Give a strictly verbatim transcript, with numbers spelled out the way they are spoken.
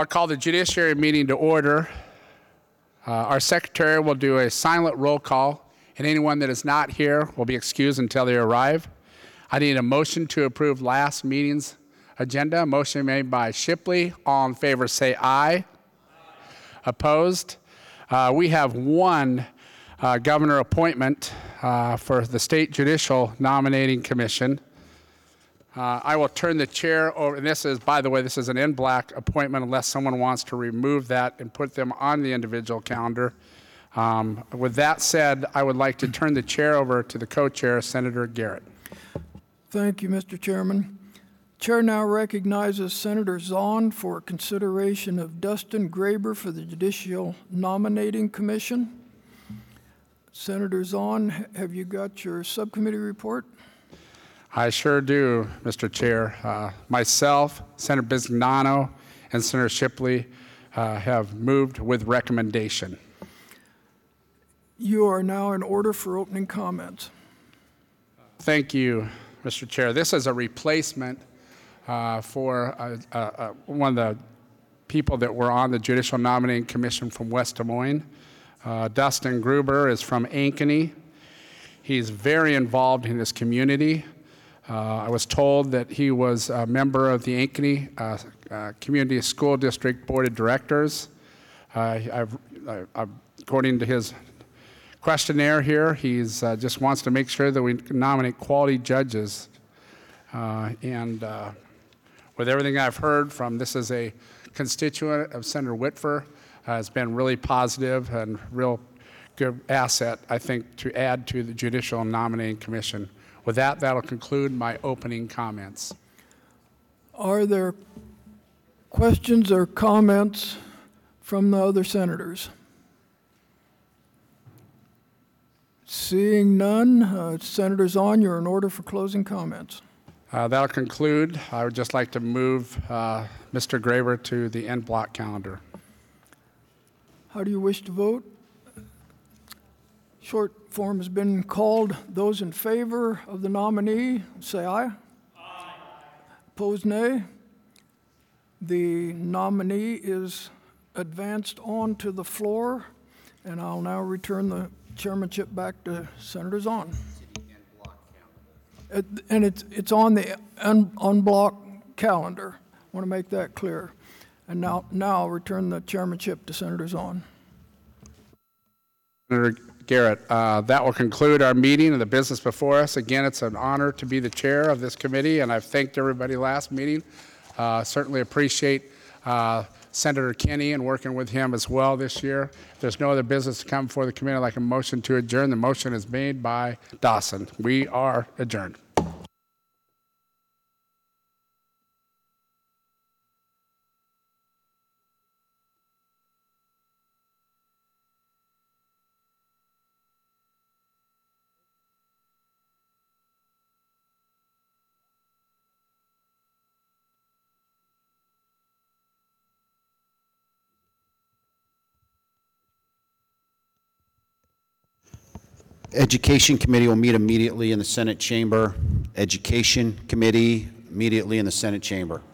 I'll call the judiciary meeting to order. Uh, our secretary will do a silent roll call, and anyone that is not here will be excused until they arrive. I need a motion to approve last meeting's agenda. Motion made by Shipley. All in favor say aye. Aye. Opposed? Uh, we have one uh, governor appointment uh, for the State Judicial Nominating Commission. Uh, I will turn the chair over, and this is, by the way, this is an en bloc appointment unless someone wants to remove that and put them on the individual calendar. Um, with that said, I would like to turn the chair over to the co-chair, Senator Garrett. Thank you, Mister Chairman. Chair now recognizes Senator Zahn for consideration of Dustin Graber for the Judicial Nominating Commission. Senator Zahn, have you got your subcommittee report? I sure do, Mister Chair. Uh, myself, Senator Bisignano, and Senator Shipley uh, have moved with recommendation. You are now in order for opening comments. Thank you, Mister Chair. This is a replacement uh, for uh, uh, uh, one of the people that were on the Judicial Nominating Commission from West Des Moines. Uh, Dustin Gruber is from Ankeny. He's very involved in this community. Uh, I was told that he was a member of the Ankeny uh, uh, Community School District Board of Directors. Uh, I've, I, I, according to his questionnaire here, he uh, just wants to make sure that we nominate quality judges. Uh, and uh, with everything I've heard from, this is a constituent of Senator Whitfer, uh, it's been really positive and real good asset, I think, to add to the Judicial Nominating Commission. With that, that'll conclude my opening comments. Are there questions or comments from the other senators? Seeing none, uh, Senator Zahn, you're in order for closing comments. Uh, that'll conclude. I would just like to move uh, Mister Graber to the en bloc calendar. How do you wish to vote? Short form has been called. Those in favor of the nominee, say aye. Aye. Opposed, nay. The nominee is advanced on to the floor, and I'll now return the chairmanship back to Senator Zahn. It, and it's, it's on the un, unblock calendar. I want to make that clear. And now, now I'll return the chairmanship to Senator Zahn. Senator Garrett, uh, that will conclude our meeting and the business before us. Again, it's an honor to be the chair of this committee, and I've thanked everybody last meeting. Uh, certainly appreciate uh, Senator Kinney and working with him as well this year. If there's no other business to come before the committee, I'd like a motion to adjourn. The motion is made by Dawson. We are adjourned. Education Committee will meet immediately in the Senate chamber. Education Committee immediately in the Senate chamber.